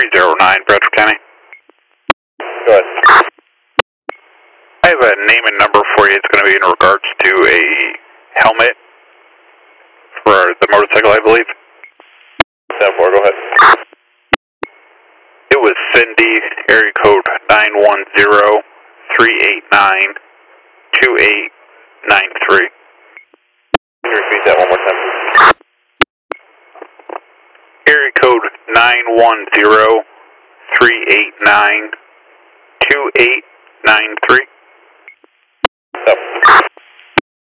309, Bradford County. Go ahead. I have a name and number for you. It's going to be in regards to a helmet for the motorcycle, I believe. 10-4, go ahead. It was Cindy, area code 910-389-2893. Can you repeat that one more time, please? Area code 910-389-2893.